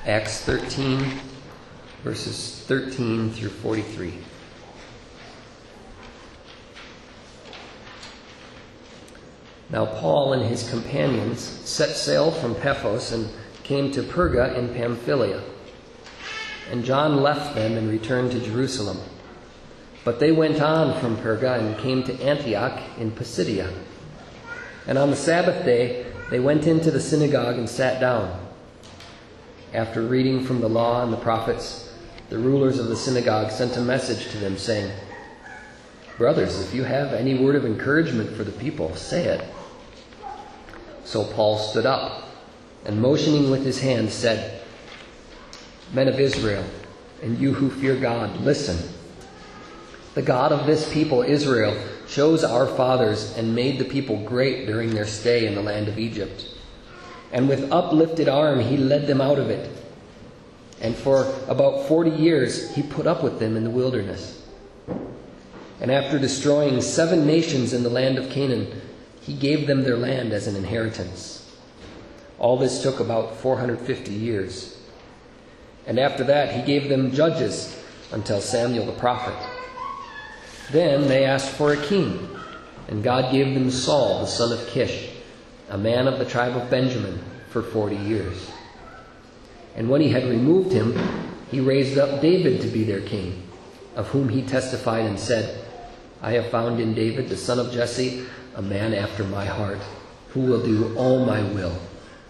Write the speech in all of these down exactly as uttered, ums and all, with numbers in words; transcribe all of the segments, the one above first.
Acts thirteen, verses thirteen through forty-three. Now Paul and his companions set sail from Paphos and came to Perga in Pamphylia. And John left them and returned to Jerusalem. But they went on from Perga and came to Antioch in Pisidia. And on the Sabbath day they went into the synagogue and sat down. After reading from the law and the prophets, the rulers of the synagogue sent a message to them, saying, "Brothers, if you have any word of encouragement for the people, say it." So Paul stood up, and motioning with his hand said, "Men of Israel, and you who fear God, listen. The God of this people, Israel, chose our fathers and made the people great during their stay in the land of Egypt. And with uplifted arm he led them out of it. And for about forty years he put up with them in the wilderness. And after destroying seven nations in the land of Canaan, he gave them their land as an inheritance. All this took about four hundred fifty years. And after that he gave them judges until Samuel the prophet. Then they asked for a king, and God gave them Saul, the son of Kish, a man of the tribe of Benjamin, for forty years. And when he had removed him, he raised up David to be their king, of whom he testified and said, 'I have found in David, the son of Jesse, a man after my heart, who will do all my will.'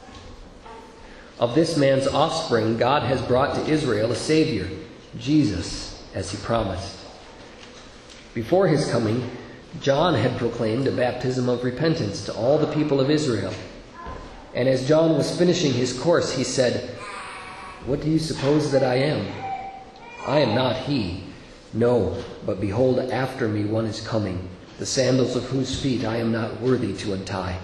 Of this man's offspring God has brought to Israel a Savior, Jesus, as he promised. Before his coming, John had proclaimed a baptism of repentance to all the people of Israel. And as John was finishing his course, he said, 'What do you suppose that I am? I am not he. No, but behold, after me one is coming, the sandals of whose feet I am not worthy to untie.'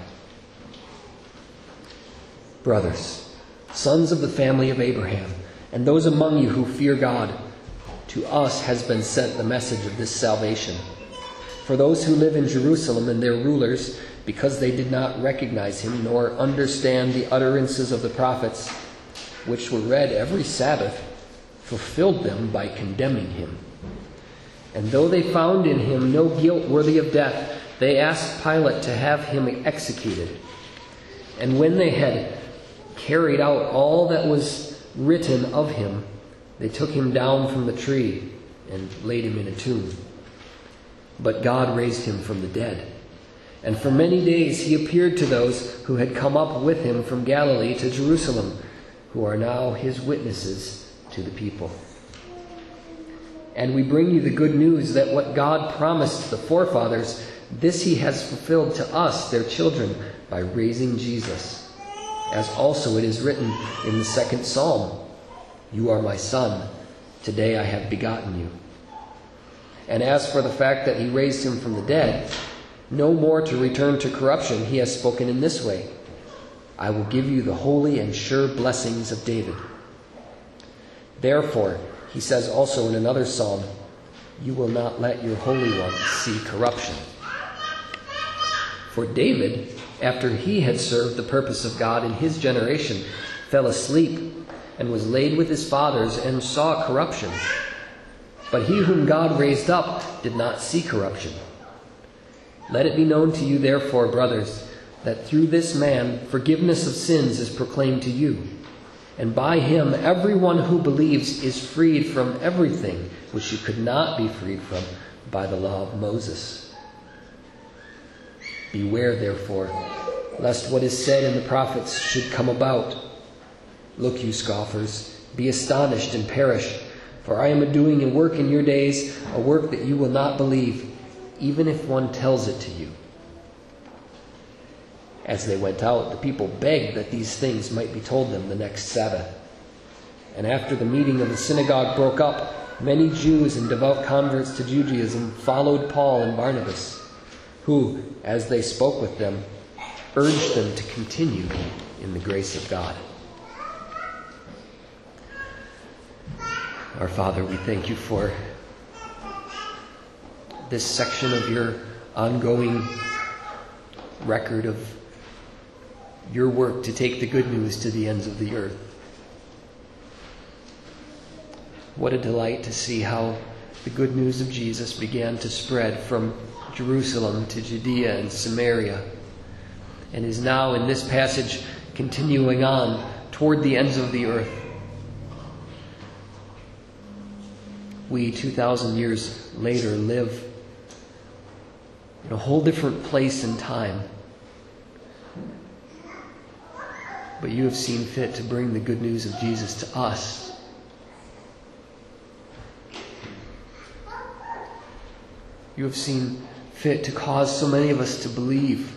Brothers, sons of the family of Abraham, and those among you who fear God, to us has been sent the message of this salvation. For those who live in Jerusalem and their rulers, because they did not recognize him nor understand the utterances of the prophets, which were read every Sabbath, fulfilled them by condemning him. And though they found in him no guilt worthy of death, they asked Pilate to have him executed. And when they had carried out all that was written of him, they took him down from the tree and laid him in a tomb. But God raised him from the dead. And for many days he appeared to those who had come up with him from Galilee to Jerusalem, who are now his witnesses to the people. And we bring you the good news that what God promised the forefathers, this he has fulfilled to us, their children, by raising Jesus. As also it is written in the second psalm, 'You are my son, today I have begotten you.' And as for the fact that he raised him from the dead, no more to return to corruption, he has spoken in this way, 'I will give you the holy and sure blessings of David.' Therefore, he says also in another psalm, 'You will not let your Holy One see corruption.' For David, after he had served the purpose of God in his generation, fell asleep and was laid with his fathers and saw corruption. But he whom God raised up did not see corruption. Let it be known to you, therefore, brothers, that through this man forgiveness of sins is proclaimed to you. And by him everyone who believes is freed from everything which you could not be freed from by the law of Moses. Beware, therefore, lest what is said in the prophets should come about. Look, you scoffers, be astonished and perish, for I am doing a work in your days, a work that you will not believe, even if one tells it to you." As they went out, the people begged that these things might be told them the next Sabbath. And after the meeting of the synagogue broke up, many Jews and devout converts to Judaism followed Paul and Barnabas, who, as they spoke with them, urged them to continue in the grace of God. Our Father, we thank you for this section of your ongoing record of your work to take the good news to the ends of the earth. What a delight to see how the good news of Jesus began to spread from Jerusalem to Judea and Samaria, and is now in this passage continuing on toward the ends of the earth. We, two thousand years later, live in a whole different place and time. But you have seen fit to bring the good news of Jesus to us. You have seen fit to cause so many of us to believe.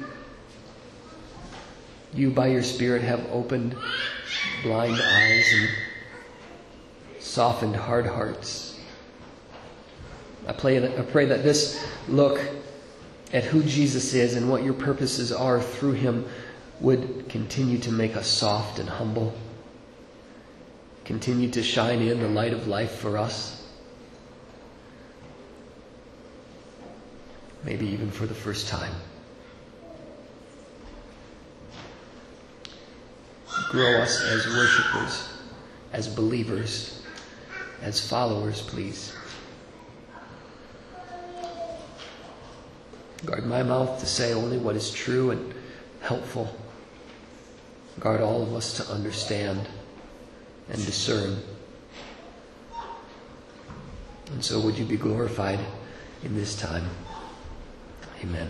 You, by your Spirit, have opened blind eyes and softened hard hearts. I pray that, I pray that this look at who Jesus is and what your purposes are through him would continue to make us soft and humble, continue to shine in the light of life for us, maybe even for the first time. Grow us as worshipers, as believers, as followers, please. Guard my mouth to say only what is true and helpful. Guard all of us to understand and discern. And so would you be glorified in this time. Amen.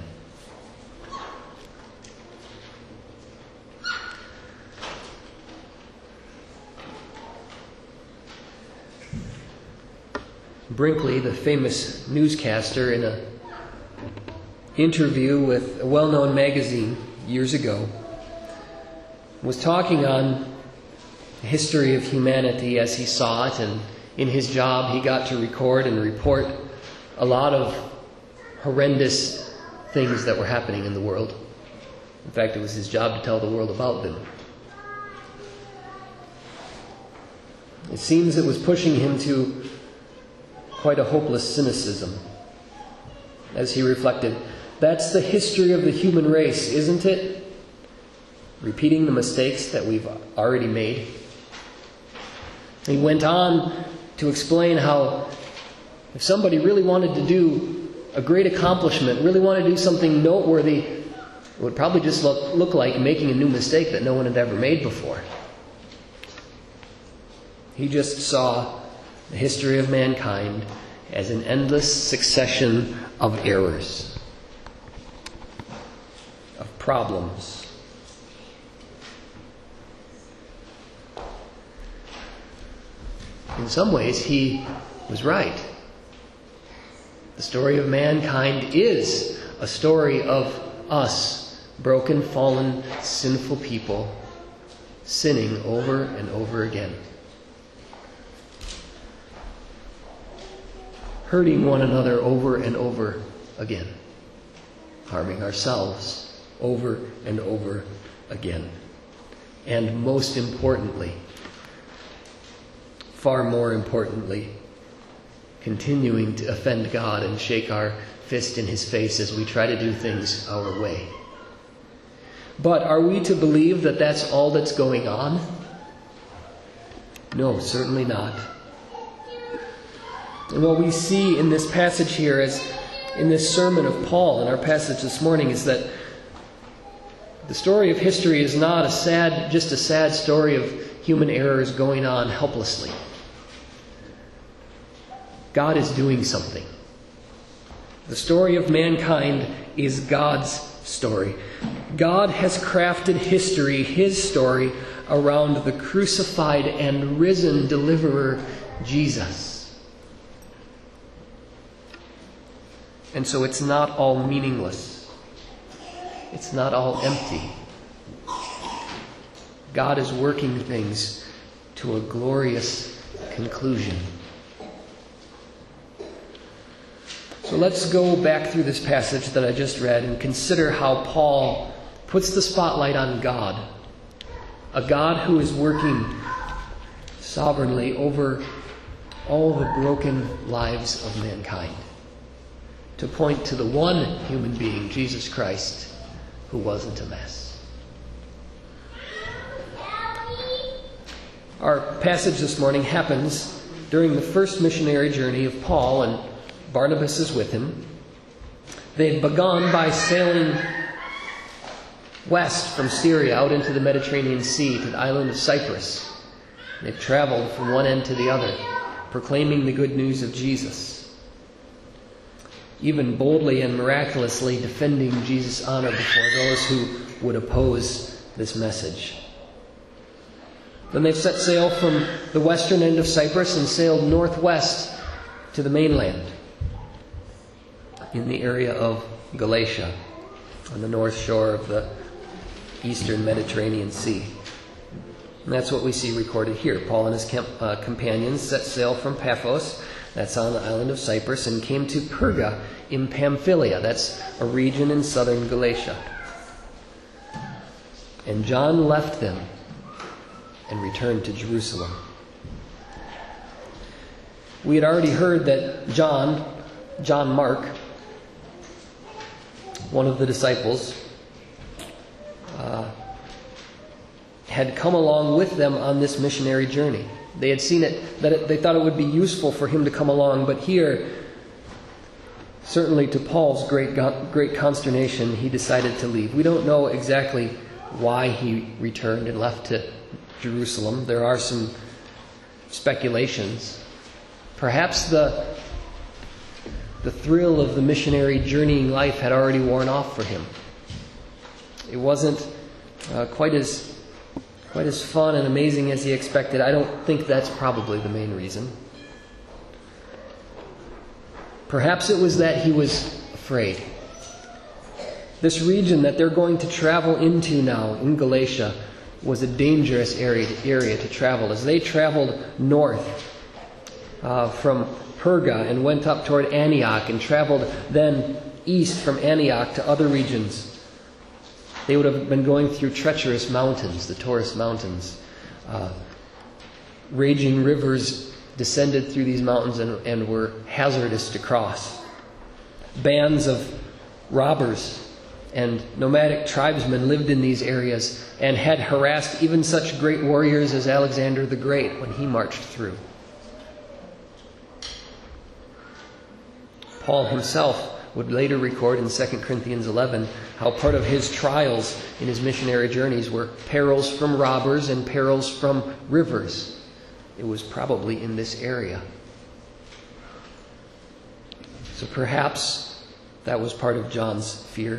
Brinkley, the famous newscaster, in an interview with a well-known magazine years ago, was talking on the history of humanity as he saw it, and in his job he got to record and report a lot of horrendous things that were happening in the world. In fact, it was his job to tell the world about them. It seems it was pushing him to quite a hopeless cynicism. As he reflected, that's the history of the human race, isn't it? Repeating the mistakes that we've already made. He went on to explain how if somebody really wanted to do a great accomplishment, really wanted to do something noteworthy, it would probably just look, look like making a new mistake that no one had ever made before. He just saw the history of mankind as an endless succession of errors, of problems. In some ways, he was right. The story of mankind is a story of us, broken, fallen, sinful people, sinning over and over again. Hurting one another over and over again. Harming ourselves over and over again. And most importantly, far more importantly, continuing to offend God and shake our fist in his face as we try to do things our way. But are we to believe that that's all that's going on? No, certainly not. And what we see in this passage here, as in this sermon of Paul, in our passage this morning, is that the story of history is not a sad, just a sad story of human errors going on helplessly. God is doing something. The story of mankind is God's story. God has crafted history, his story, around the crucified and risen deliverer, Jesus. And so it's not all meaningless. It's not all empty. God is working things to a glorious conclusion. So let's go back through this passage that I just read and consider how Paul puts the spotlight on God. A God who is working sovereignly over all the broken lives of mankind, to point to the one human being, Jesus Christ, who wasn't a mess. Our passage this morning happens during the first missionary journey of Paul, and Barnabas is with him. They've begun by sailing west from Syria out into the Mediterranean Sea to the island of Cyprus. They've traveled from one end to the other, proclaiming the good news of Jesus, even boldly and miraculously defending Jesus' honor before those who would oppose this message. Then they've set sail from the western end of Cyprus and sailed northwest to the mainland in the area of Galatia on the north shore of the eastern Mediterranean Sea. And that's what we see recorded here. Paul and his camp, uh, companions set sail from Paphos, that's on the island of Cyprus, and came to Perga in Pamphylia. That's a region in southern Galatia. And John left them and returned to Jerusalem. We had already heard that John, John Mark, one of the disciples, uh, had come along with them on this missionary journey. They had seen it, that it, they thought it would be useful for him to come along, but here, certainly to Paul's great, great consternation, he decided to leave. We don't know exactly why he returned and left to Jerusalem. There are some speculations. Perhaps the, the thrill of the missionary journeying life had already worn off for him. It wasn't uh, quite as quite as fun and amazing as he expected. I don't think that's probably the main reason. Perhaps it was that he was afraid. This region that they're going to travel into now in Galatia was a dangerous area, area to travel. As they traveled north uh, from Perga and went up toward Antioch and traveled then east from Antioch to other regions, they would have been going through treacherous mountains, the Taurus Mountains. Uh, raging rivers descended through these mountains and, and were hazardous to cross. Bands of robbers and nomadic tribesmen lived in these areas and had harassed even such great warriors as Alexander the Great when he marched through. Paul himself would later record in Second Corinthians eleven how part of his trials in his missionary journeys were perils from robbers and perils from rivers. It was probably in this area. So perhaps that was part of John's fear.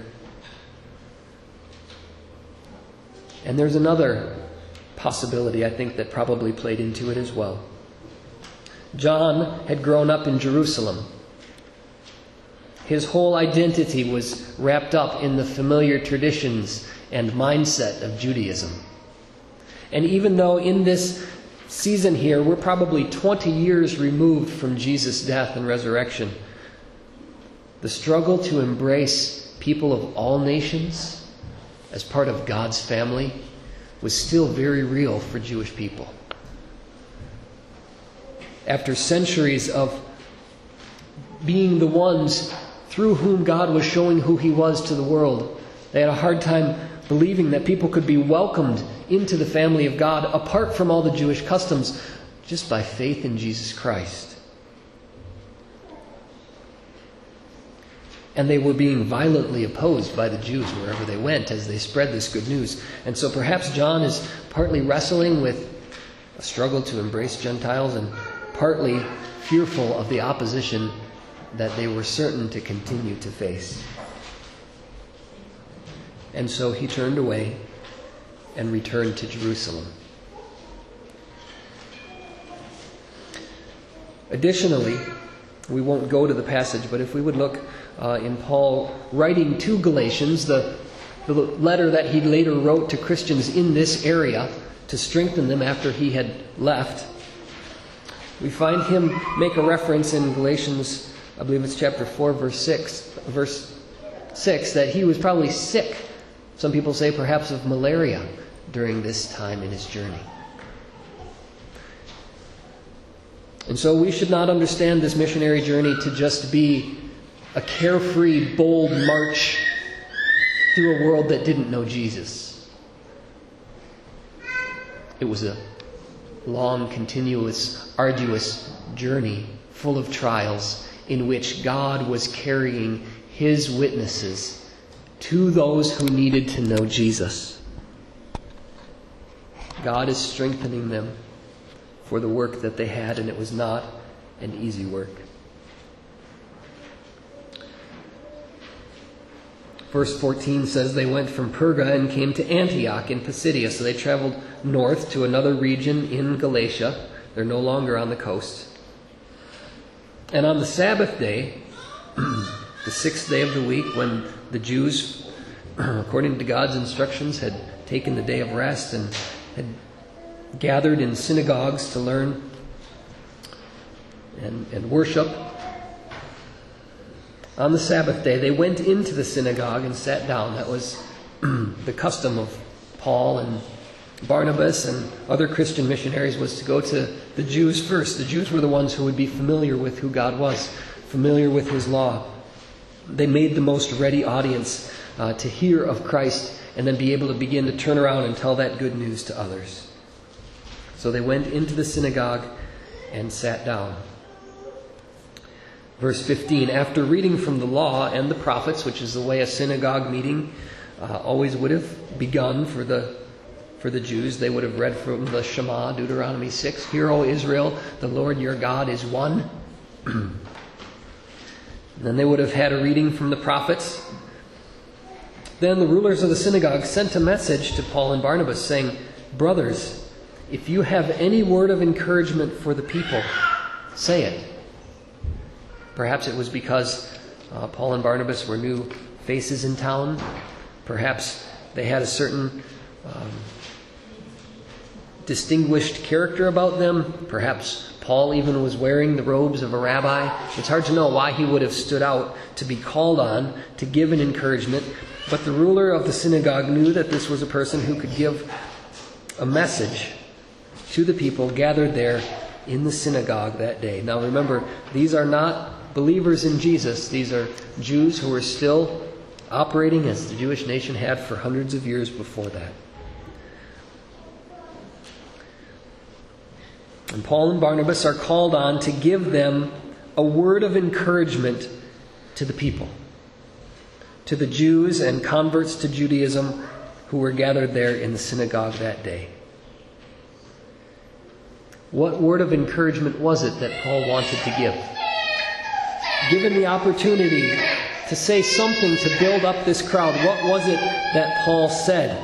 And there's another possibility, I think, that probably played into it as well. John had grown up in Jerusalem. His whole identity was wrapped up in the familiar traditions and mindset of Judaism. And even though in this season here, we're probably twenty years removed from Jesus' death and resurrection, the struggle to embrace people of all nations as part of God's family was still very real for Jewish people. After centuries of being the ones through whom God was showing who He was to the world, they had a hard time believing that people could be welcomed into the family of God apart from all the Jewish customs just by faith in Jesus Christ. And they were being violently opposed by the Jews wherever they went as they spread this good news. And so perhaps John is partly wrestling with a struggle to embrace Gentiles and partly fearful of the opposition that they were certain to continue to face. And so he turned away and returned to Jerusalem. Additionally, we won't go to the passage, but if we would look uh, in Paul writing to Galatians, the, the letter that he later wrote to Christians in this area to strengthen them after he had left, we find him make a reference in Galatians, I believe it's chapter four, verse six, verse six, that he was probably sick. Some people say perhaps of malaria during this time in his journey. And so we should not understand this missionary journey to just be a carefree, bold march through a world that didn't know Jesus. It was a long, continuous, arduous journey full of trials in which God was carrying his witnesses to those who needed to know Jesus. God is strengthening them for the work that they had, and it was not an easy work. Verse fourteen says they went from Perga and came to Antioch in Pisidia. So they traveled north to another region in Galatia. They're no longer on the coast. And on the Sabbath day, the sixth day of the week, when the Jews, according to God's instructions, had taken the day of rest and had gathered in synagogues to learn and, and worship, on the Sabbath day, they went into the synagogue and sat down. That was the custom of Paul and Barnabas and other Christian missionaries, was to go to the Jews first. The Jews were the ones who would be familiar with who God was, familiar with his law. They made the most ready audience uh, to hear of Christ and then be able to begin to turn around and tell that good news to others. So they went into the synagogue and sat down. Verse fifteen, after reading from the law and the prophets, which is the way a synagogue meeting uh, always would have begun for the for the Jews, they would have read from the Shema, Deuteronomy six, Hear, O Israel, the Lord your God is one. Then they would have had a reading from the prophets. Then the rulers of the synagogue sent a message to Paul and Barnabas saying, Brothers, if you have any word of encouragement for the people, say it. Perhaps it was because uh, Paul and Barnabas were new faces in town. Perhaps they had a certain um, distinguished character about them. Perhaps Paul even was wearing the robes of a rabbi. It's hard to know why he would have stood out to be called on to give an encouragement. But the ruler of the synagogue knew that this was a person who could give a message to the people gathered there in the synagogue that day. Now remember, these are not believers in Jesus. These are Jews who were still operating as the Jewish nation had for hundreds of years before that. And Paul and Barnabas are called on to give them a word of encouragement to the people, to the Jews and converts to Judaism who were gathered there in the synagogue that day. What word of encouragement was it that Paul wanted to give? Given the opportunity to say something to build up this crowd, what was it that Paul said?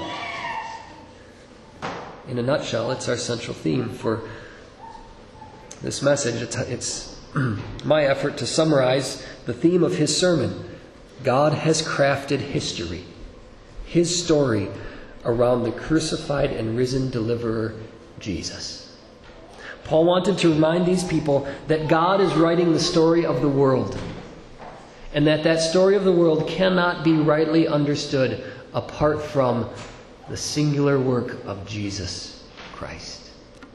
In a nutshell, it's our central theme for this message. It's, it's my effort to summarize the theme of his sermon. God has crafted history, his story, around the crucified and risen deliverer, Jesus. Paul wanted to remind these people that God is writing the story of the world, and that that story of the world cannot be rightly understood apart from the singular work of Jesus Christ.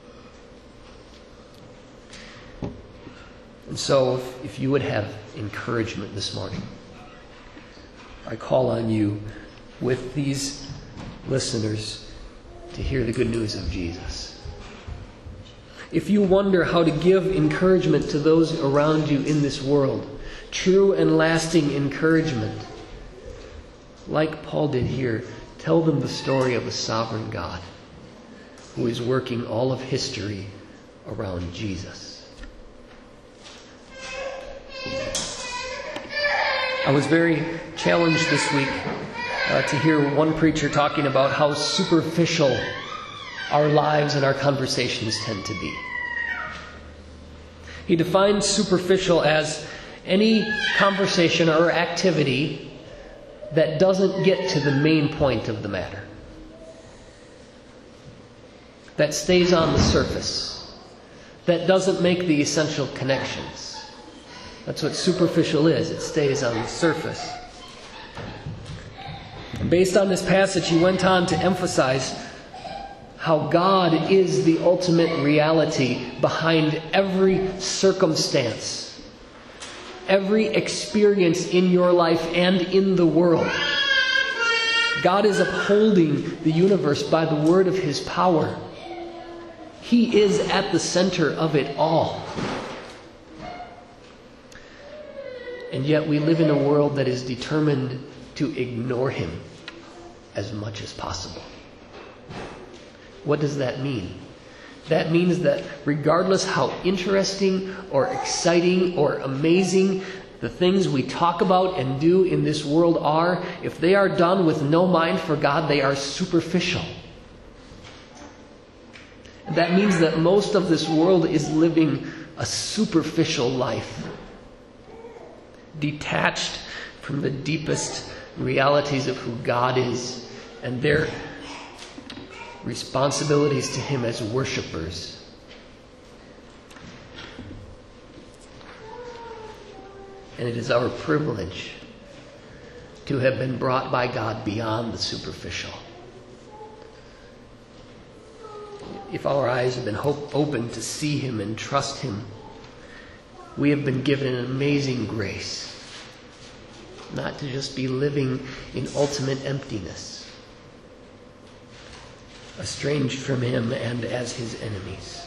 And so, if, if you would have encouragement this morning, I call on you with these listeners to hear the good news of Jesus. If you wonder how to give encouragement to those around you in this world, true and lasting encouragement, like Paul did here, tell them the story of a sovereign God who is working all of history around Jesus. I was very challenged this week uh, to hear one preacher talking about how superficial our lives and our conversations tend to be. He defined superficial as any conversation or activity that doesn't get to the main point of the matter, that stays on the surface, that doesn't make the essential connections. That's what superficial is. It stays on the surface. Based on this passage, he went on to emphasize how God is the ultimate reality behind every circumstance, every experience in your life and in the world. God is upholding the universe by the word of his power. He is at the center of it all. And yet we live in a world that is determined to ignore him as much as possible. What does that mean? That means that regardless how interesting or exciting or amazing the things we talk about and do in this world are, if they are done with no mind for God, they are superficial. That means that most of this world is living a superficial life, detached from the deepest realities of who God is and their responsibilities to him as worshipers. And it is our privilege to have been brought by God beyond the superficial. If our eyes have been hope open to see him and trust him, we have been given an amazing grace, not to just be living in ultimate emptiness, estranged from him and as his enemies.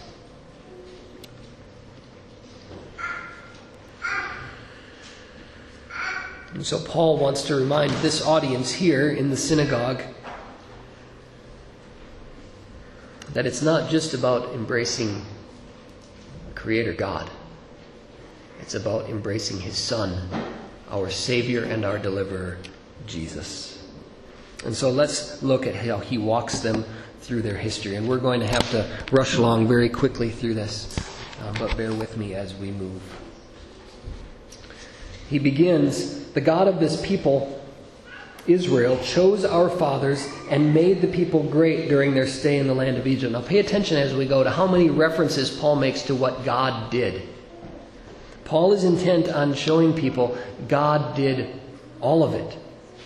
And so Paul wants to remind this audience here in the synagogue that it's not just about embracing Creator God. It's about embracing his Son, our Savior and our Deliverer, Jesus. And so let's look at how he walks them through their history. And we're going to have to rush along very quickly through this, uh, but bear with me as we move. He begins, the God of this people, Israel, chose our fathers and made the people great during their stay in the land of Egypt. Now pay attention as we go to how many references Paul makes to what God did. Paul is intent on showing people God did all of it.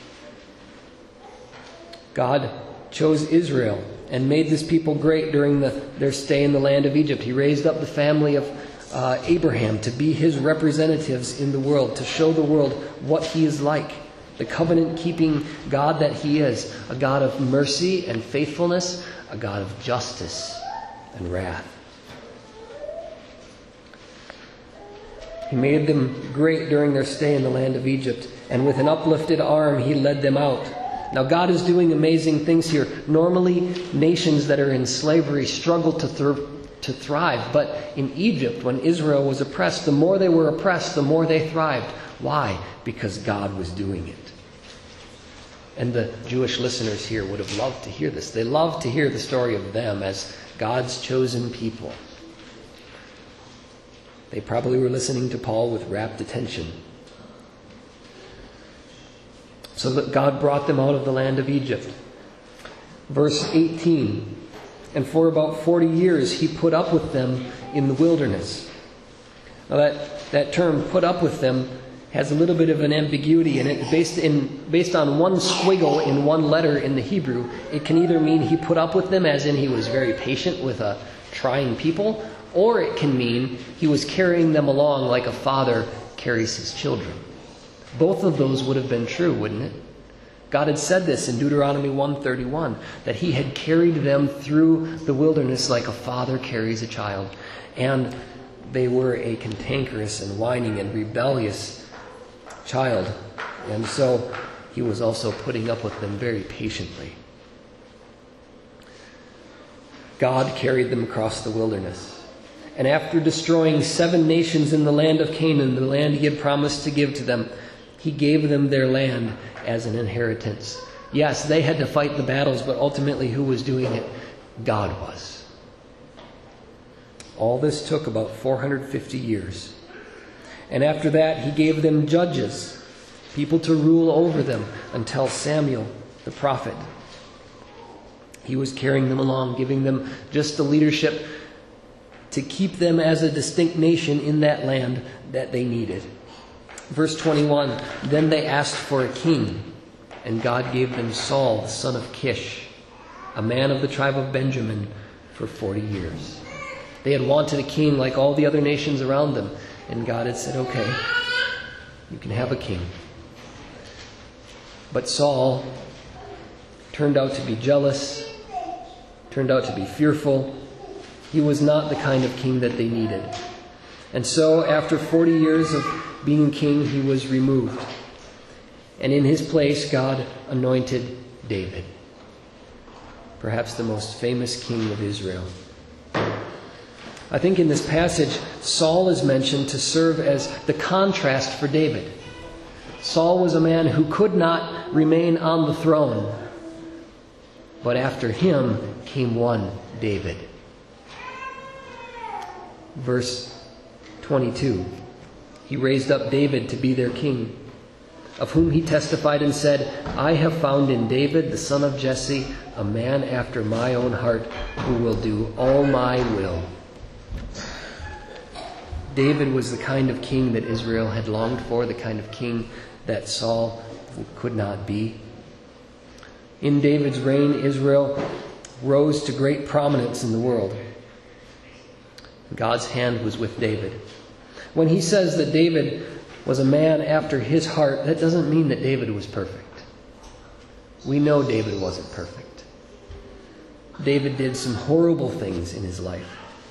God chose Israel and made this people great during the, their stay in the land of Egypt. He raised up the family of uh, Abraham to be his representatives in the world, to show the world what he is like. The covenant-keeping God that he is, a God of mercy and faithfulness, a God of justice and wrath. He made them great during their stay in the land of Egypt, and with an uplifted arm he led them out. Now God is doing amazing things here. Normally, nations that are in slavery struggle to, th- to thrive, but in Egypt, when Israel was oppressed, the more they were oppressed, the more they thrived. Why? Because God was doing it. And the Jewish listeners here would have loved to hear this. They loved to hear the story of them as God's chosen people. They probably were listening to Paul with rapt attention. So that God brought them out of the land of Egypt. Verse eighteen, and for about forty years he put up with them in the wilderness. Now that, that term, put up with them, has a little bit of an ambiguity in it. Based, in, based on one squiggle in one letter in the Hebrew, it can either mean he put up with them, as in he was very patient with a trying people, or it can mean he was carrying them along like a father carries his children. Both of those would have been true, wouldn't it? God had said this in Deuteronomy one thirty-one, that he had carried them through the wilderness like a father carries a child. And they were a cantankerous and whining and rebellious child. And so he was also putting up with them very patiently. God carried them across the wilderness. And after destroying seven nations in the land of Canaan, the land he had promised to give to them, he gave them their land as an inheritance. Yes, they had to fight the battles, but ultimately who was doing it? God was. All this took about four hundred fifty years. And after that, he gave them judges, people to rule over them, until Samuel, the prophet. He was carrying them along, giving them just the leadership to keep them as a distinct nation in that land that they needed. Verse twenty-one, then they asked for a king, and God gave them Saul, the son of Kish, a man of the tribe of Benjamin, for forty years. They had wanted a king like all the other nations around them, and God had said, okay, you can have a king. But Saul turned out to be jealous, turned out to be fearful. He was not the kind of king that they needed. And so, after forty years of being king, he was removed. And in his place, God anointed David, perhaps the most famous king of Israel. I think in this passage, Saul is mentioned to serve as the contrast for David. Saul was a man who could not remain on the throne, but after him came one, David. Verse twenty-two, he raised up David to be their king, of whom he testified and said, I have found in David, the son of Jesse, a man after my own heart, who will do all my will. David was the kind of king that Israel had longed for, the kind of king that Saul could not be. In David's reign, Israel rose to great prominence in the world. God's hand was with David. When he says that David was a man after his heart, that doesn't mean that David was perfect. We know David wasn't perfect. David did some horrible things in his life.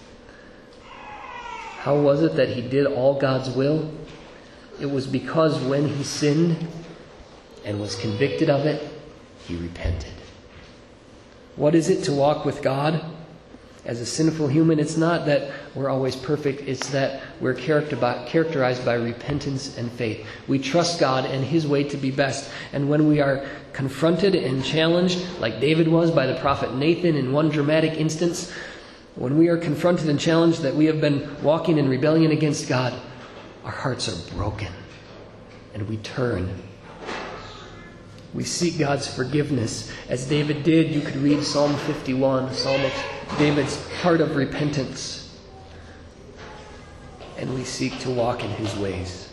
How was it that he did all God's will? It was because when he sinned and was convicted of it, he repented. What is it to walk with God? As a sinful human, it's not that we're always perfect. It's that we're characterized by repentance and faith. We trust God and his way to be best. And when we are confronted and challenged, like David was by the prophet Nathan in one dramatic instance, when we are confronted and challenged that we have been walking in rebellion against God, our hearts are broken and we turn. We seek God's forgiveness. As David did, you could read Psalm fifty-one, a psalm of David's heart of repentance. And we seek to walk in his ways.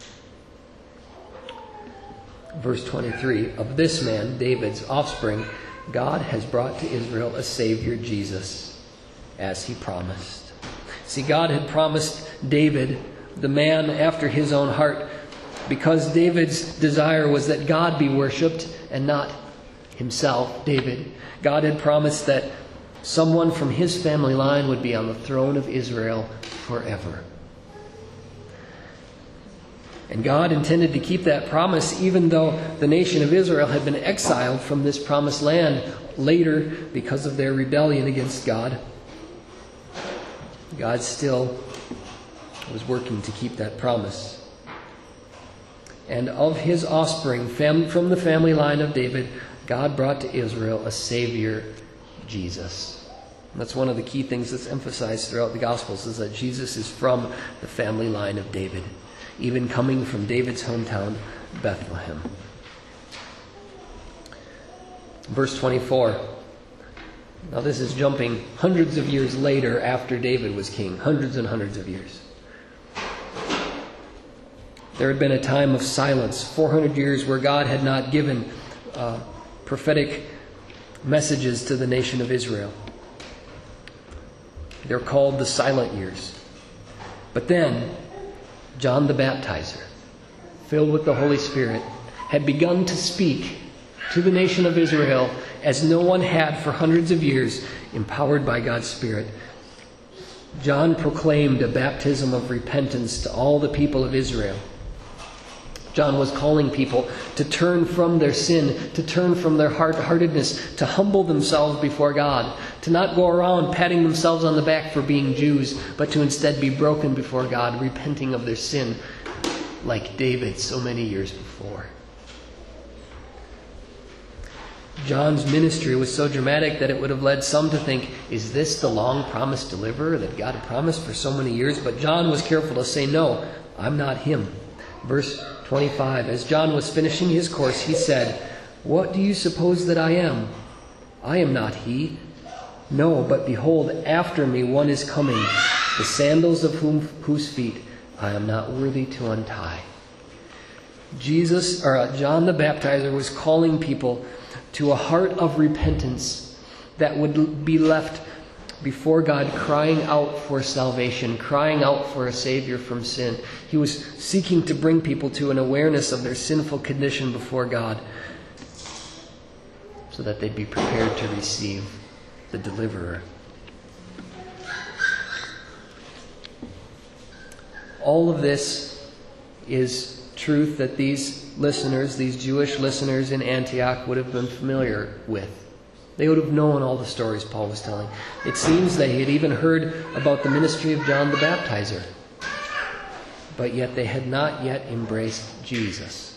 Verse twenty-three, of this man, David's offspring, God has brought to Israel a Savior, Jesus, as he promised. See, God had promised David, the man after his own heart, because David's desire was that God be worshipped and not himself, David. God had promised that someone from his family line would be on the throne of Israel forever. And God intended to keep that promise even though the nation of Israel had been exiled from this promised land later because of their rebellion against God. God still was working to keep that promise. And of his offspring, fam- from the family line of David, God brought to Israel a Savior, Jesus. And that's one of the key things that's emphasized throughout the Gospels, is that Jesus is from the family line of David, even coming from David's hometown, Bethlehem. Verse twenty-four. Now this is jumping hundreds of years later after David was king, hundreds and hundreds of years. There had been a time of silence, four hundred years, where God had not given uh, prophetic messages to the nation of Israel. They're called the silent years. But then, John the Baptizer, filled with the Holy Spirit, had begun to speak to the nation of Israel as no one had for hundreds of years, empowered by God's Spirit. John proclaimed a baptism of repentance to all the people of Israel. John was calling people to turn from their sin, to turn from their hard-heartedness, to humble themselves before God, to not go around patting themselves on the back for being Jews, but to instead be broken before God, repenting of their sin, like David so many years before. John's ministry was so dramatic that it would have led some to think, is this the long-promised deliverer that God had promised for so many years? But John was careful to say, no, I'm not him. Verse twenty-five, as John was finishing his course, he said, what do you suppose that I am? I am not he. No, but behold, after me one is coming, the sandals of whom, whose feet I am not worthy to untie. Jesus, or uh, John the Baptizer, was calling people to a heart of repentance that would be left before God, crying out for salvation, crying out for a Savior from sin. He was seeking to bring people to an awareness of their sinful condition before God so that they'd be prepared to receive the deliverer. All of this is truth that these listeners, these Jewish listeners in Antioch, would have been familiar with. They would have known all the stories Paul was telling. It seems they had even heard about the ministry of John the Baptizer. But yet they had not yet embraced Jesus.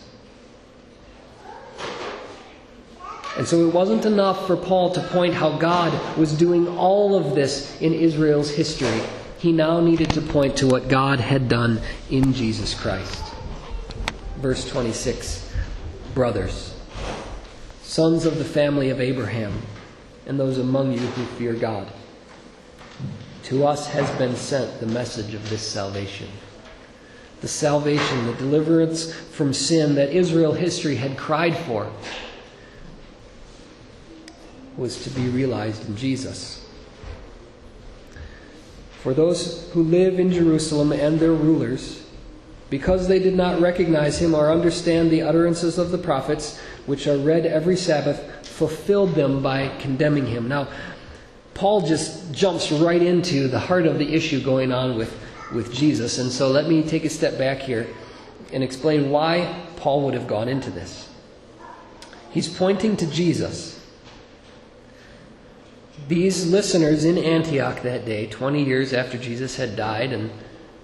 And so it wasn't enough for Paul to point how God was doing all of this in Israel's history. He now needed to point to what God had done in Jesus Christ. Verse twenty-six, brothers, sons of the family of Abraham, and those among you who fear God, to us has been sent the message of this salvation. The salvation, the deliverance from sin that Israel history had cried for, was to be realized in Jesus. For those who live in Jerusalem and their rulers, because they did not recognize him or understand the utterances of the prophets, which are read every Sabbath, fulfilled them by condemning him. Now, Paul just jumps right into the heart of the issue going on with, with Jesus. And so let me take a step back here and explain why Paul would have gone into this. He's pointing to Jesus. These listeners in Antioch that day, twenty years after Jesus had died and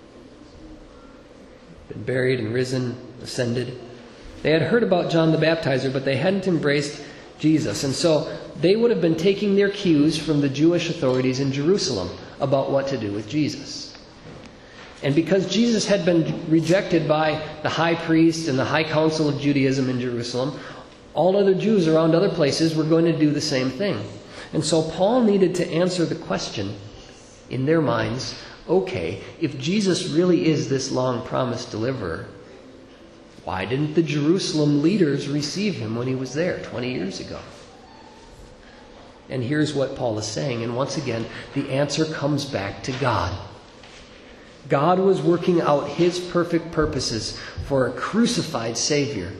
been buried and risen, ascended, they had heard about John the Baptizer, but they hadn't embraced Jesus. And so they would have been taking their cues from the Jewish authorities in Jerusalem about what to do with Jesus. And because Jesus had been rejected by the high priest and the high council of Judaism in Jerusalem, all other Jews around other places were going to do the same thing. And so Paul needed to answer the question in their minds, okay, if Jesus really is this long-promised deliverer, why didn't the Jerusalem leaders receive him when he was there twenty years ago? And here's what Paul is saying. And once again, the answer comes back to God. God was working out his perfect purposes for a crucified Savior.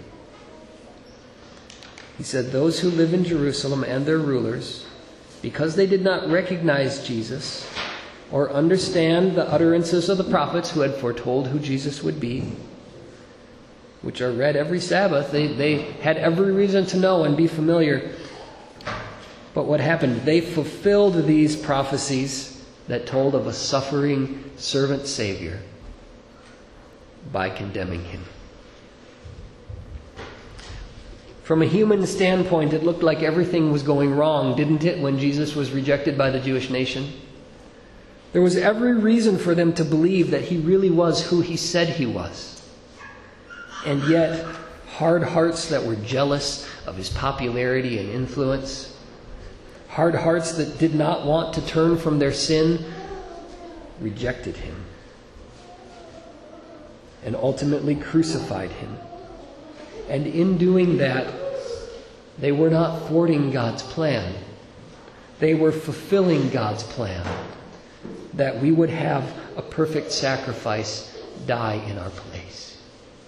He said, those who live in Jerusalem and their rulers, because they did not recognize Jesus or understand the utterances of the prophets who had foretold who Jesus would be, which are read every Sabbath, they, they had every reason to know and be familiar. But what happened? They fulfilled these prophecies that told of a suffering servant Savior by condemning him. From a human standpoint, it looked like everything was going wrong, didn't it, when Jesus was rejected by the Jewish nation? There was every reason for them to believe that he really was who he said he was. And yet, hard hearts that were jealous of his popularity and influence, hard hearts that did not want to turn from their sin, rejected him and ultimately crucified him. And in doing that, they were not thwarting God's plan. They were fulfilling God's plan, that we would have a perfect sacrifice die in our place.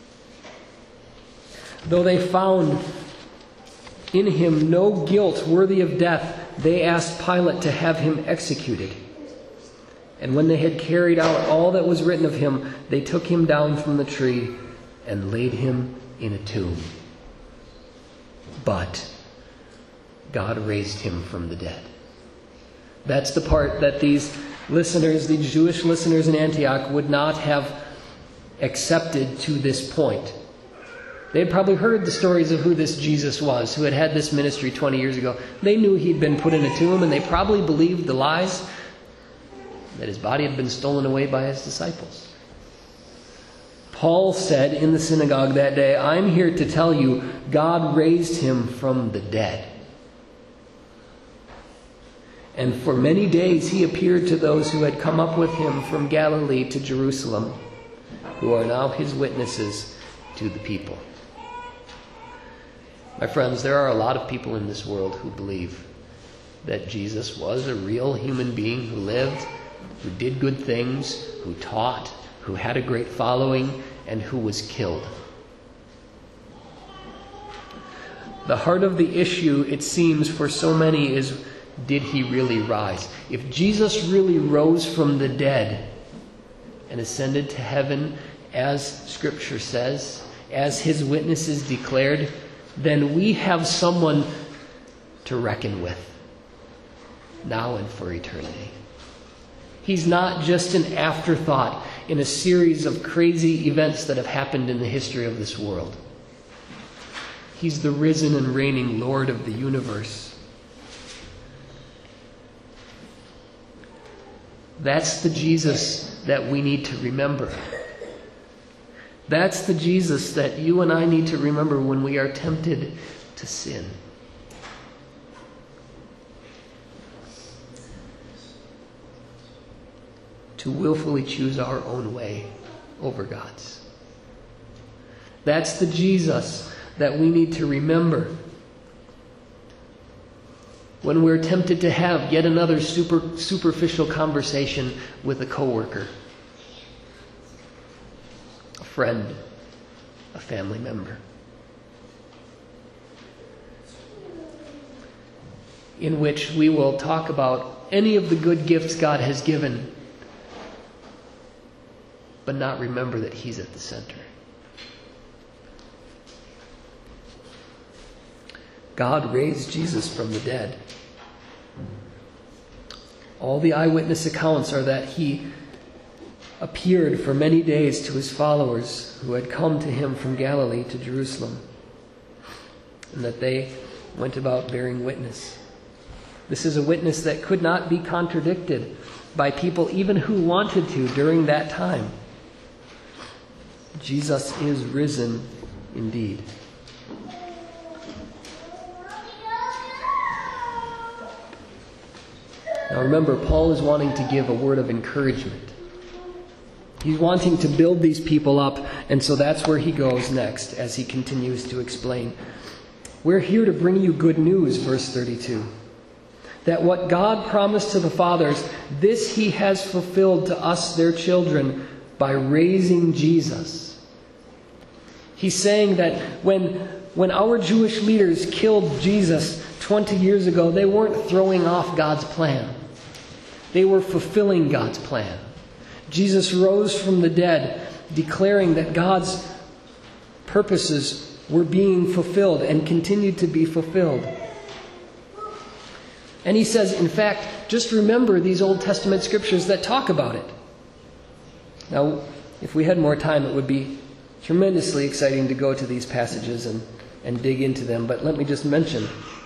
Though they found in him no guilt worthy of death, they asked Pilate to have him executed. And when they had carried out all that was written of him, they took him down from the tree and laid him in a tomb. But God raised him from the dead. That's the part that these listeners, these Jewish listeners in Antioch, would not have accepted to this point. They had probably heard the stories of who this Jesus was, who had had this ministry twenty years ago. They knew he'd been put in a tomb, and they probably believed the lies that his body had been stolen away by his disciples. Paul said in the synagogue that day, I'm here to tell you, God raised him from the dead. And for many days he appeared to those who had come up with him from Galilee to Jerusalem, who are now his witnesses to the people. My friends, there are a lot of people in this world who believe that Jesus was a real human being who lived, who did good things, who taught, who had a great following, and who was killed. The heart of the issue, it seems, for so many is, did he really rise? If Jesus really rose from the dead, and ascended to heaven, as Scripture says, as his witnesses declared, then we have someone to reckon with, now and for eternity. He's not just an afterthought in a series of crazy events that have happened in the history of this world. He's the risen and reigning Lord of the universe. That's the Jesus that we need to remember. That's the Jesus that you and I need to remember when we are tempted to sin. To willfully choose our own way over God's. That's the Jesus that we need to remember when we're tempted to have yet another super, superficial conversation with a coworker, a friend, a family member, in which we will talk about any of the good gifts God has given, but not remember that He's at the center. God raised Jesus from the dead. All the eyewitness accounts are that He appeared for many days to His followers who had come to Him from Galilee to Jerusalem, and that they went about bearing witness. This is a witness that could not be contradicted by people even who wanted to during that time. Jesus is risen indeed. Now remember, Paul is wanting to give a word of encouragement. He's wanting to build these people up, and so that's where he goes next as he continues to explain. We're here to bring you good news, verse thirty-two. That what God promised to the fathers, this He has fulfilled to us, their children, by raising Jesus. He's saying that when, when our Jewish leaders killed Jesus twenty years ago, they weren't throwing off God's plan. They were fulfilling God's plan. Jesus rose from the dead, declaring that God's purposes were being fulfilled and continued to be fulfilled. And he says, in fact, just remember these Old Testament scriptures that talk about it. Now, if we had more time, it would be tremendously exciting to go to these passages and, and dig into them. But let me just mention,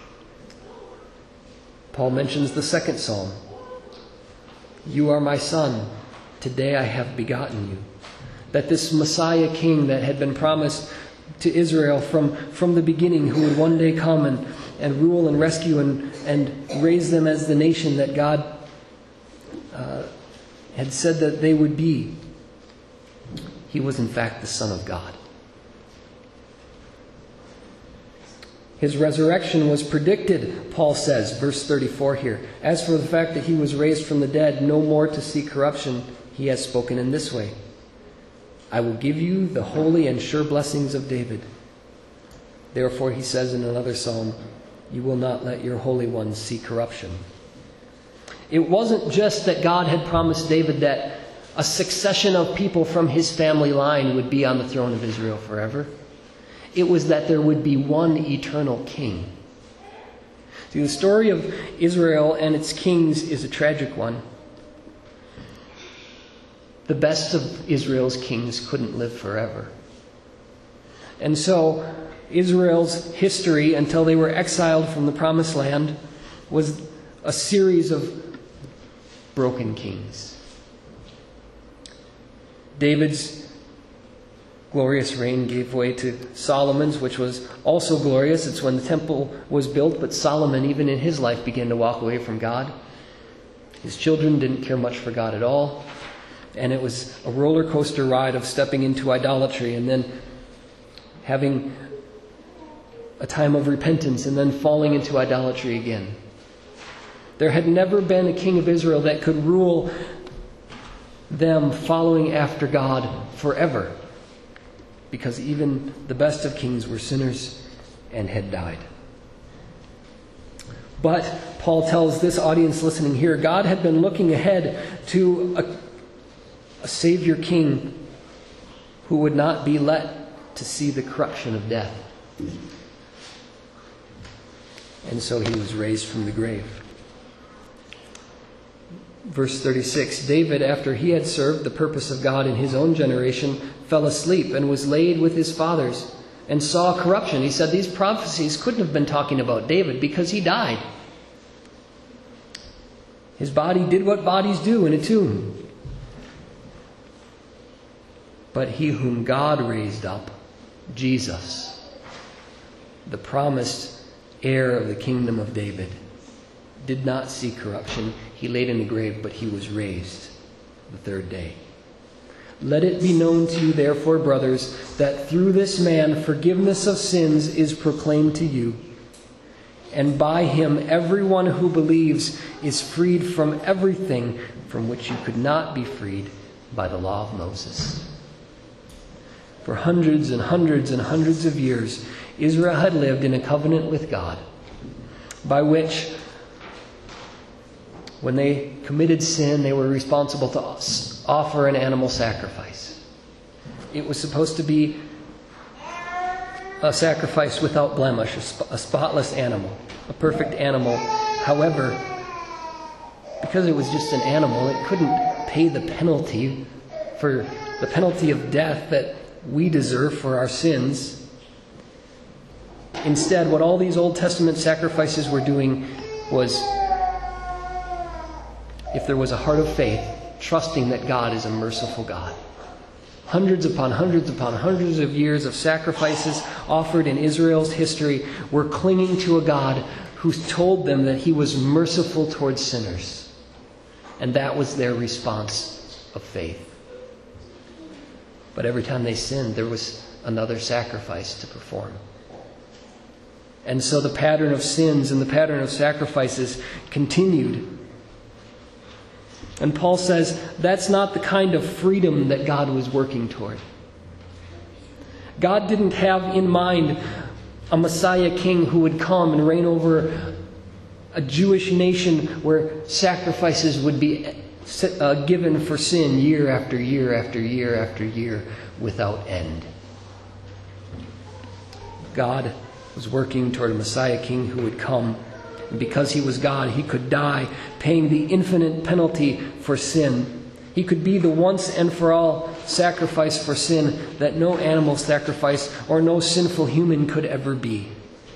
Paul mentions the second psalm. You are my son. Today I have begotten you. That this Messiah king that had been promised to Israel from, from the beginning, who would one day come and, and rule and rescue and, and raise them as the nation that God uh, had said that they would be. He was in fact the Son of God. His resurrection was predicted, Paul says, verse thirty-four here. As for the fact that He was raised from the dead, no more to see corruption, He has spoken in this way. I will give you the holy and sure blessings of David. Therefore, he says in another psalm, you will not let your Holy One see corruption. It wasn't just that God had promised David that a succession of people from his family line would be on the throne of Israel forever. It was that there would be one eternal king. See, the story of Israel and its kings is a tragic one. The best of Israel's kings couldn't live forever. And so Israel's history until they were exiled from the Promised Land was a series of broken kings. David's glorious reign gave way to Solomon's, which was also glorious. It's when the temple was built, but Solomon, even in his life, began to walk away from God. His children didn't care much for God at all. And it was a roller coaster ride of stepping into idolatry and then having a time of repentance and then falling into idolatry again. There had never been a king of Israel that could rule them following after God forever, because even the best of kings were sinners and had died. But Paul tells this audience listening here, God had been looking ahead to a a Savior King who would not be let to see the corruption of death. And so he was raised from the grave. Verse thirty-six, David, after he had served the purpose of God in his own generation, fell asleep and was laid with his fathers and saw corruption. He said these prophecies couldn't have been talking about David because he died. His body did what bodies do in a tomb. But he whom God raised up, Jesus, the promised heir of the kingdom of David, did not see corruption. He laid in the grave, but he was raised the third day. Let it be known to you, therefore, brothers, that through this man forgiveness of sins is proclaimed to you. And by him everyone who believes is freed from everything from which you could not be freed by the law of Moses. For hundreds and hundreds and hundreds of years, Israel had lived in a covenant with God, by which, when they committed sin, they were responsible to offer an animal sacrifice. It was supposed to be a sacrifice without blemish, a, sp- a spotless animal, a perfect animal. However, because it was just an animal, it couldn't pay the penalty for the penalty of death that we deserve for our sins. Instead, what all these Old Testament sacrifices were doing was, if there was a heart of faith, trusting that God is a merciful God. Hundreds upon hundreds upon hundreds of years of sacrifices offered in Israel's history were clinging to a God who told them that he was merciful towards sinners. And that was their response of faith. But every time they sinned, there was another sacrifice to perform. And so the pattern of sins and the pattern of sacrifices continued. And Paul says that's not the kind of freedom that God was working toward. God didn't have in mind a Messiah king who would come and reign over a Jewish nation where sacrifices would be uh, given for sin year after year after year after year without end. God was working toward a Messiah king who would come. And because he was God, he could die, paying the infinite penalty for sin. He could be the once and for all sacrifice for sin that no animal sacrifice or no sinful human could ever be.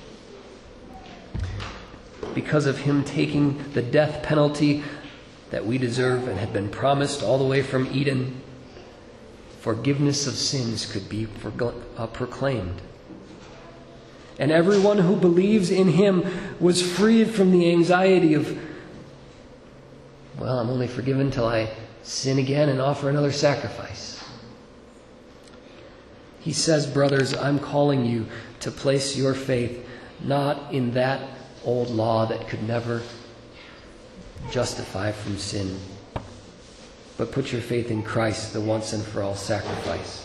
Because of him taking the death penalty that we deserve and had been promised all the way from Eden, forgiveness of sins could be proclaimed. And everyone who believes in him was freed from the anxiety of, well, I'm only forgiven till I sin again and offer another sacrifice. He says, brothers, I'm calling you to place your faith not in that old law that could never justify from sin, but put your faith in Christ, the once and for all sacrifice.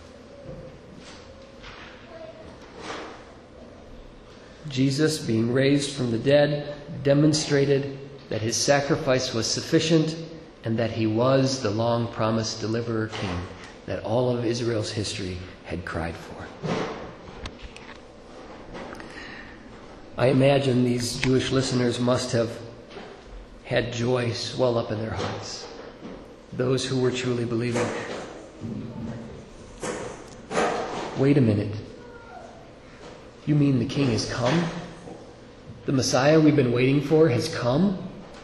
Jesus, being raised from the dead, demonstrated that his sacrifice was sufficient and that he was the long-promised deliverer king that all of Israel's history had cried for. I imagine these Jewish listeners must have had joy swell up in their hearts. Those who were truly believing. Wait a minute. You mean the king has come? The Messiah we've been waiting for has come?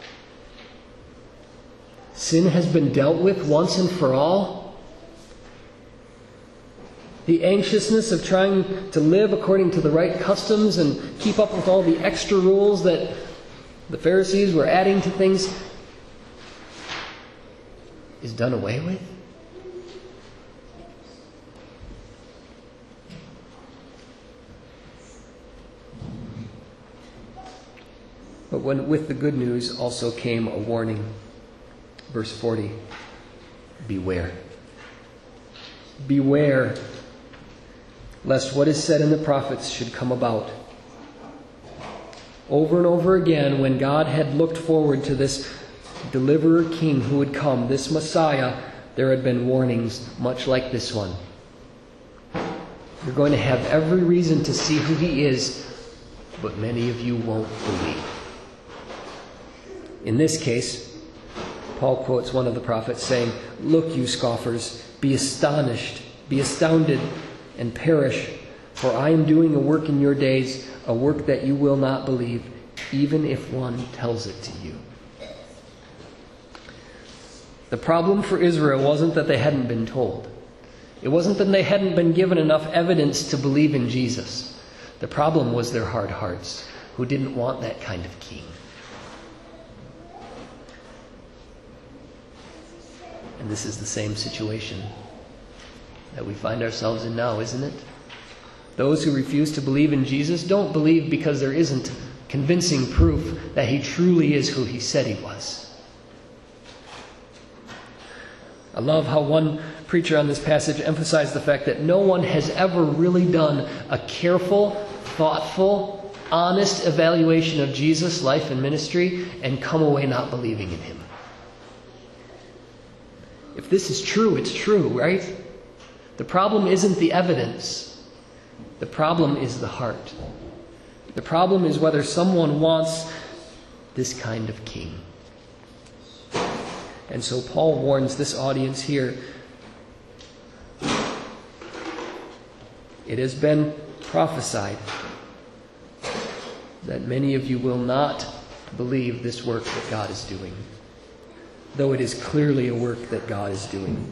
Sin has been dealt with once and for all? The anxiousness of trying to live according to the right customs and keep up with all the extra rules that the Pharisees were adding to things is done away with? But when with the good news also came a warning. Verse forty, beware. Beware, lest what is said in the prophets should come about. Over and over again, when God had looked forward to this deliverer king who would come, this Messiah, there had been warnings much like this one. You're going to have every reason to see who he is, but many of you won't believe. In this case, Paul quotes one of the prophets saying, "Look, you scoffers, be astonished, be astounded, and perish, for I am doing a work in your days, a work that you will not believe, even if one tells it to you." The problem for Israel wasn't that they hadn't been told. It wasn't that they hadn't been given enough evidence to believe in Jesus. The problem was their hard hearts, who didn't want that kind of king. And this is the same situation that we find ourselves in now, isn't it? Those who refuse to believe in Jesus don't believe because there isn't convincing proof that he truly is who he said he was. I love how one preacher on this passage emphasized the fact that no one has ever really done a careful, thoughtful, honest evaluation of Jesus' life and ministry and come away not believing in him. If this is true, it's true, right? The problem isn't the evidence. The problem is the heart. The problem is whether someone wants this kind of king. And so Paul warns this audience here. It has been prophesied that many of you will not believe this work that God is doing, though it is clearly a work that God is doing.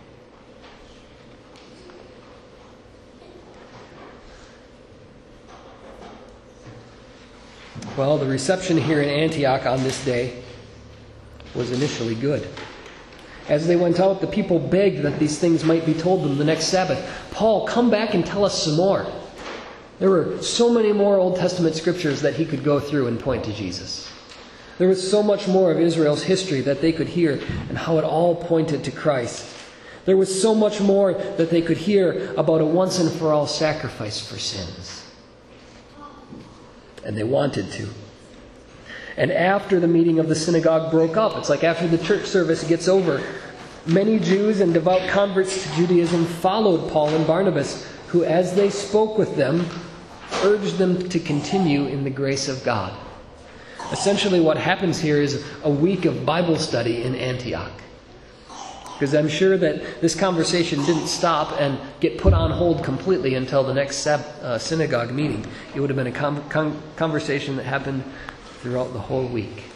Well, the reception here in Antioch on this day was initially good. As they went out, the people begged that these things might be told them the next Sabbath. "Paul, come back and tell us some more." There were so many more Old Testament scriptures that he could go through and point to Jesus. There was so much more of Israel's history that they could hear and how it all pointed to Christ. There was so much more that they could hear about a once and for all sacrifice for sins. And they wanted to. And after the meeting of the synagogue broke up, it's like after the church service gets over, many Jews and devout converts to Judaism followed Paul and Barnabas, who, as they spoke with them, urged them to continue in the grace of God. Essentially what happens here is a week of Bible study in Antioch. Because I'm sure that this conversation didn't stop and get put on hold completely until the next sab- uh, synagogue meeting. It would have been a com- com- conversation that happened throughout the whole week.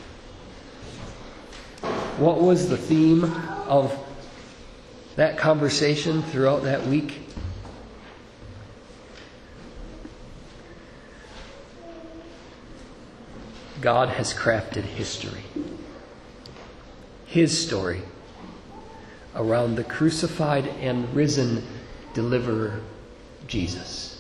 What was the theme of that conversation throughout that week? God has crafted history. His story around the crucified and risen deliverer, Jesus.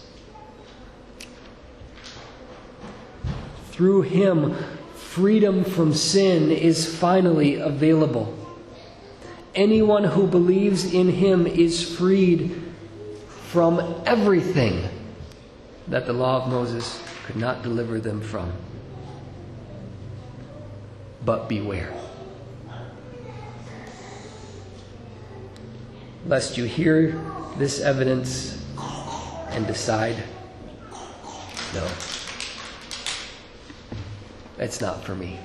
Through him, freedom from sin is finally available. Anyone who believes in him is freed from everything that the law of Moses could not deliver them from. But beware, lest you hear this evidence and decide, no, it's not for me.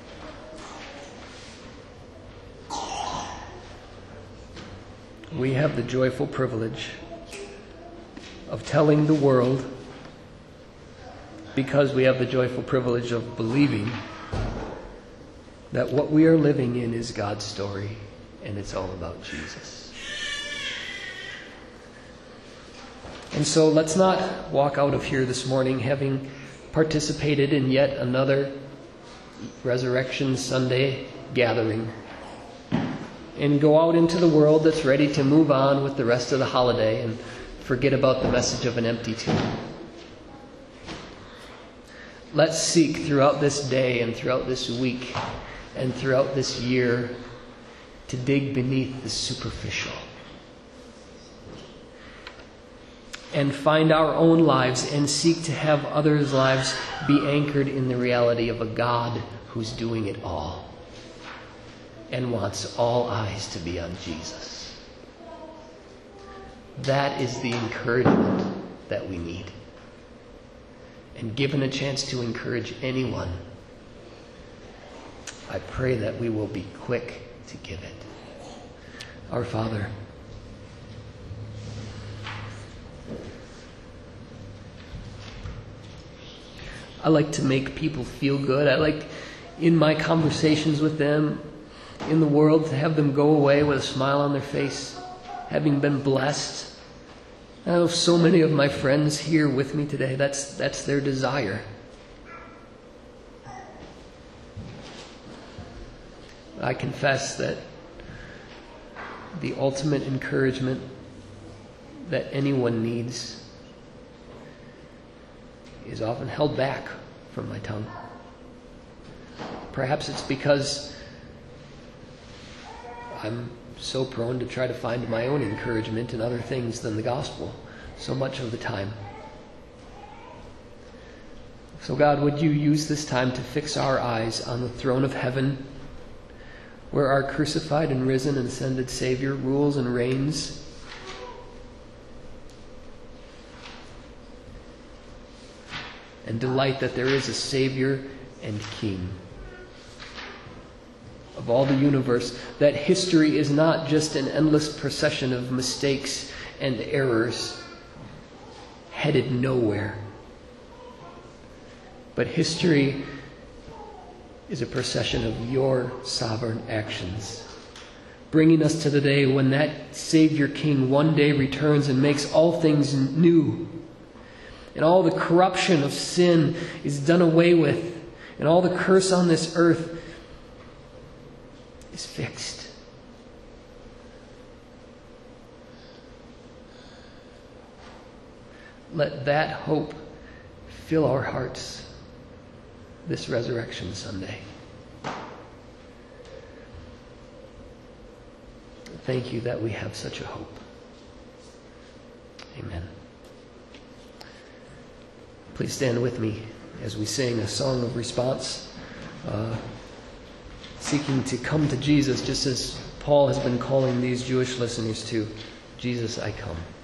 We have the joyful privilege of telling the world, because we have the joyful privilege of believing, that what we are living in is God's story, and it's all about Jesus. And so let's not walk out of here this morning having participated in yet another Resurrection Sunday gathering and go out into the world that's ready to move on with the rest of the holiday and forget about the message of an empty tomb. Let's seek throughout this day and throughout this week and throughout this year to dig beneath the superficial and find our own lives and seek to have others' lives be anchored in the reality of a God who's doing it all and wants all eyes to be on Jesus. That is the encouragement that we need. And given a chance to encourage anyone, I pray that we will be quick to give it. Our Father, I like to make people feel good. I like, in my conversations with them, in the world, to have them go away with a smile on their face, having been blessed. I know so many of my friends here with me today, that's, that's their desire. I confess that the ultimate encouragement that anyone needs is often held back from my tongue. Perhaps it's because I'm so prone to try to find my own encouragement in other things than the gospel so much of the time. So God, would you use this time to fix our eyes on the throne of heaven, where our crucified and risen and ascended Savior rules and reigns. And delight that there is a Savior and King of all the universe, that history is not just an endless procession of mistakes and errors headed nowhere, but history is a procession of your sovereign actions, bringing us to the day when that Savior King one day returns and makes all things new, and all the corruption of sin is done away with, and all the curse on this earth is fixed. Let that hope fill our hearts this Resurrection Sunday. Thank you that we have such a hope. Amen. Please stand with me as we sing a song of response, uh, seeking to come to Jesus just as Paul has been calling these Jewish listeners to. Jesus, I come.